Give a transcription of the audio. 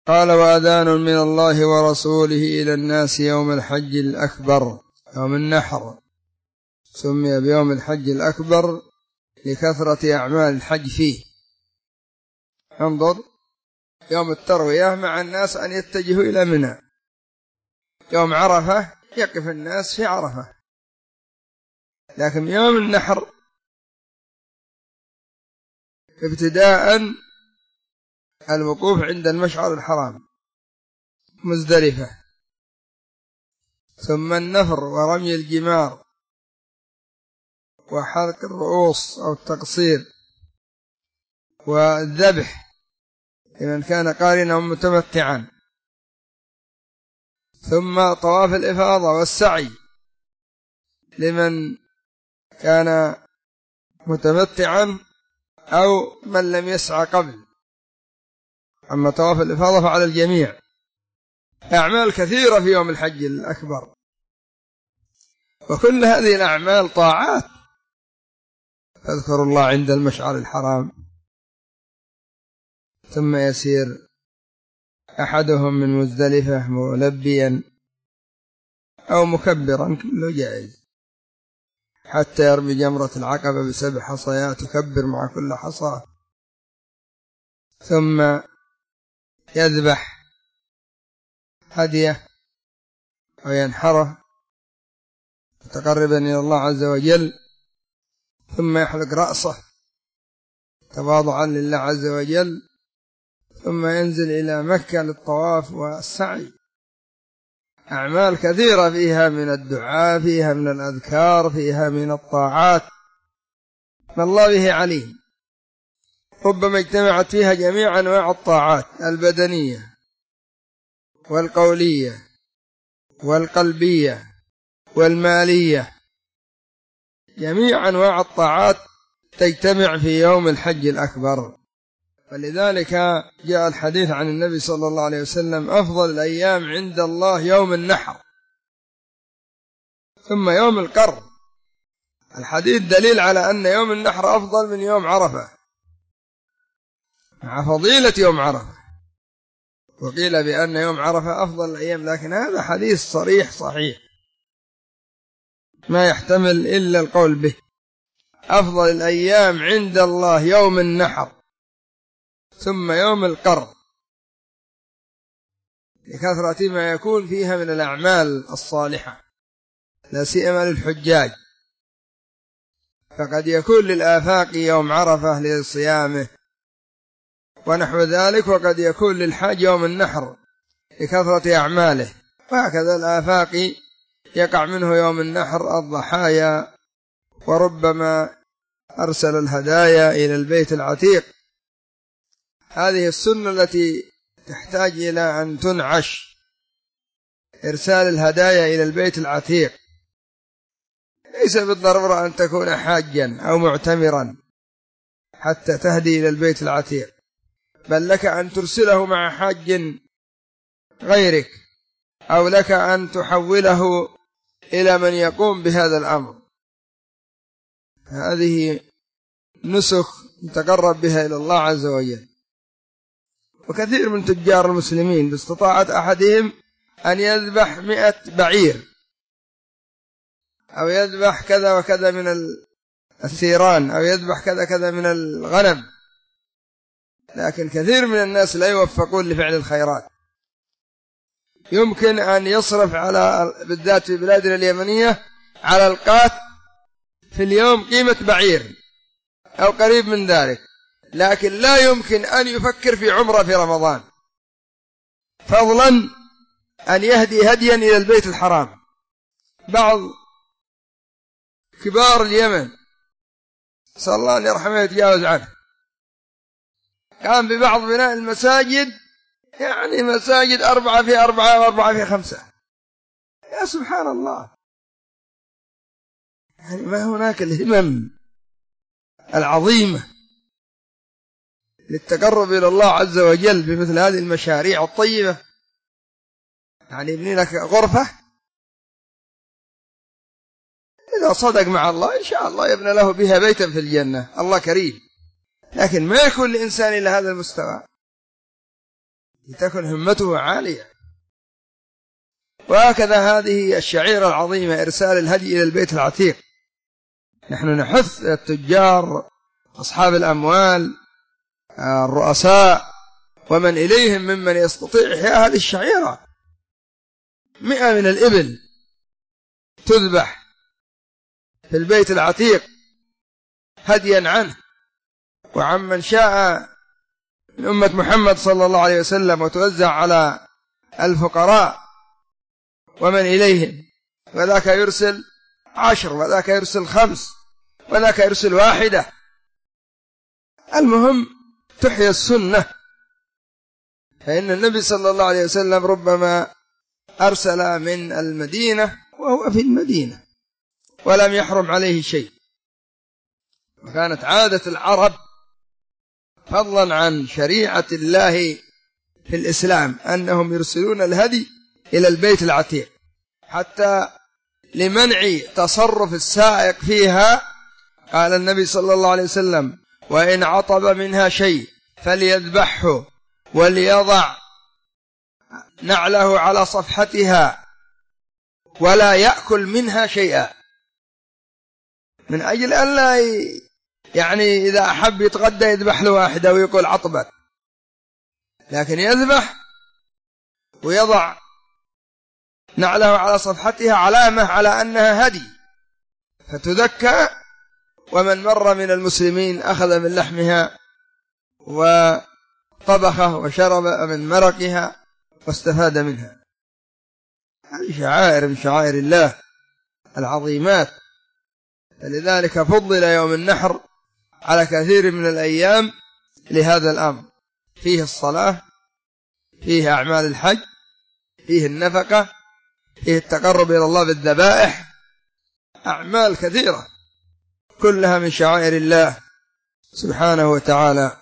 قال: وأذان من الله ورسوله إلى الناس يوم الحج الأكبر، يوم النحر، سمي بيوم الحج الأكبر لكثرة أعمال الحج فيه. انظر، يوم التروية مع الناس أن يتجهوا إلى منى، يوم عرفة يقف الناس في عرفة، لكن يوم النحر ابتداء الوقوف عند المشعر الحرام مزدلفة، ثم النفر ورمي الجمار وحلق الرؤوس أو التقصير والذبح لمن كان قارنا ومتمتعا، ثم طواف الإفاضة والسعي لمن كان متمتعا أو من لم يسعى قبل، أما طواف الإفاضة فعلى الجميع. أعمال كثيرة في يوم الحج الأكبر، وكل هذه الأعمال طاعات. فاذكروا الله عند المشعر الحرام، ثم يسير أحدهم من مزدلفة ملبيا أو مكبرا، كله جائز، حتى يرمي جمرة العقبة ب7 حصيات، يكبر مع كل حصى، ثم يذبح هديه أو ينحره متقربا إلى الله عز وجل، ثم يحلق رأسه تواضعا لله عز وجل، ثم ينزل إلى مكة للطواف والسعي. أعمال كثيرة فيها من الدعاء، فيها من الأذكار، فيها من الطاعات، ما الله به عليم. ربما اجتمعت فيها جميع أنواع الطاعات البدنية والقولية والقلبية والمالية، جميع أنواع الطاعات تجتمع في يوم الحج الأكبر. ولذلك جاء الحديث عن النبي صلى الله عليه وسلم: أفضل الأيام عند الله يوم النحر ثم يوم القر. الحديث دليل على أن يوم النحر أفضل من يوم عرفة مع فضيلة يوم عرفة، وقيل بأن يوم عرفة أفضل الأيام، لكن هذا حديث صريح صحيح ما يحتمل إلا القول به. أفضل الأيام عند الله يوم النحر ثم يوم القر، لكثرة ما يكون فيها من الأعمال الصالحة، لا سيما للحجاج، فقد يكون للآفاق يوم عرفة لصيامه ونحو ذلك، وقد يكون للحاج يوم النحر لكثرة أعماله، وهكذا الآفاق يقع منه يوم النحر الضحايا، وربما أرسل الهدايا إلى البيت العتيق. هذه السنة التي تحتاج إلى أن تنعش، إرسال الهدايا إلى البيت العتيق، ليس بالضرورة أن تكون حاجا أو معتمرا حتى تهدي إلى البيت العتيق، بل لك أن ترسله مع حاج غيرك، أو لك أن تحوله إلى من يقوم بهذا الأمر. هذه نسك يتقرب بها إلى الله عز وجل. وكثير من تجار المسلمين باستطاعة أحدهم أن يذبح 100 بعير أو يذبح كذا وكذا من الثيران أو يذبح كذا كذا من الغنم، لكن كثير من الناس لا يوفقون لفعل الخيرات. يمكن أن يصرف على، بالذات في بلادنا اليمنية، على القات في اليوم قيمة بعير أو قريب من ذلك، لكن لا يمكن أن يفكر في عمرة في رمضان، فضلا أن يهدي هديا إلى البيت الحرام. بعض كبار اليمن صلى الله أن يرحمه يتجاوز عنه قام ببعض بناء المساجد، يعني مساجد 4 في 4 و4 في 5. يا سبحان الله، يعني ما هناك الهمم العظيمة للتقرب إلى الله عز وجل بمثل هذه المشاريع الطيبة. يعني يبني لك غرفة، إذا صدق مع الله إن شاء الله يبنى له بها بيتا في الجنة، الله كريم، لكن ما يكون لإنسان إلى هذا المستوى. لتكن همته عالية. وهكذا هذه الشعيرة العظيمة إرسال الهدي إلى البيت العتيق. نحن نحث التجار أصحاب الأموال الرؤساء ومن إليهم ممن يستطيع إحياء هذه الشعيرة. 100 من الإبل تذبح في البيت العتيق هديا عنه وعمن شاء من أمة محمد صلى الله عليه وسلم، وتوزع على الفقراء ومن إليهم، وذاك يرسل 10 وذاك يرسل 5 وذاك يرسل 1. المهم تحيا السنة. فإن النبي صلى الله عليه وسلم ربما أرسل من المدينة وهو في المدينة ولم يحرم عليه شيء. وكانت عادة العرب فضلا عن شريعة الله في الإسلام أنهم يرسلون الهدي إلى البيت العتيق، حتى لمنع تصرف السائق فيها. قال النبي صلى الله عليه وسلم: وإن عطب منها شيء فليذبحه وليضع نعله على صفحتها ولا يأكل منها شيئا، من أجل أن لا يعني إذا أحب يتغدى يذبح له 1 ويقول عطبت، لكن يذبح ويضع نعله على صفحتها علامة على أنها هدي فتذكى، ومن مر من المسلمين أخذ من لحمها وطبخه وشرب من مرقها واستفاد منها. هذه شعائر من شعائر الله العظيمات. فلذلك فضل يوم النحر على كثير من الأيام لهذا الأمر، فيه الصلاة، فيه أعمال الحج، فيه النفقة، فيه التقرب إلى الله بالذبائح، أعمال كثيرة كلها من شعائر الله سبحانه وتعالى.